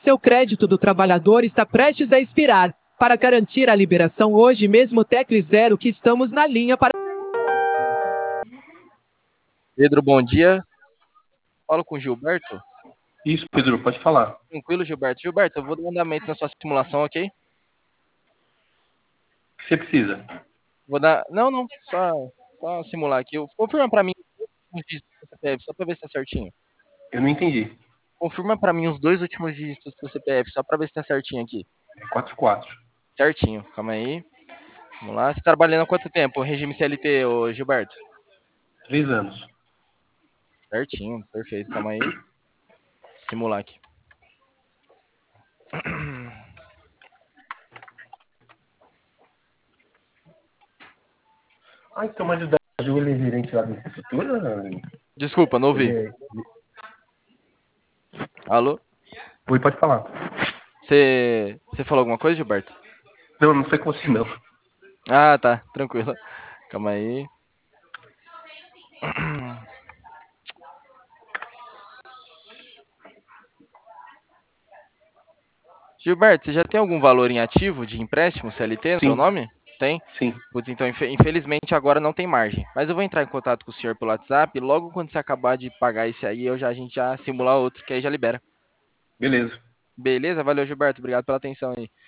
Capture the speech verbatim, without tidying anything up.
Seu crédito do trabalhador está prestes a expirar. Para garantir a liberação hoje mesmo, tecle zero que estamos na linha para... Pedro, bom dia. Falo com o Gilberto. Isso, Pedro, pode falar. Tranquilo, Gilberto. Gilberto, eu vou dar um andamento na sua simulação, ok? O que você precisa? Vou dar... Não, não, só, só simular aqui. Confirma pra mim os dígitos do C P F, só pra ver se tá certinho. Eu não entendi. Confirma pra mim os dois últimos dígitos do C P F, só pra ver se tá certinho aqui. quatro quatro. Certinho, calma aí. Vamos lá. Você tá trabalhando há quanto tempo? Regime C L T, ô Gilberto? Três anos. Certinho, perfeito, calma aí. Simular aqui. Ah, então, mas o da Ju, ele é gerente lá da infraestrutura? Desculpa, não ouvi. Ele é... Alô? Oi, pode falar. Você você falou alguma coisa, Gilberto? Não, não foi com você, não. Ah, tá, tranquilo. Calma aí. Gilberto, você já tem algum valor em ativo de empréstimo C L T no Sim. seu nome? Tem? Sim. Putz, então infe- infelizmente agora não tem margem. Mas eu vou entrar em contato com o senhor pelo WhatsApp. E logo quando você acabar de pagar esse aí, eu já, a gente já simula outro, que aí já libera. Beleza. Beleza? Valeu, Gilberto. Obrigado pela atenção aí.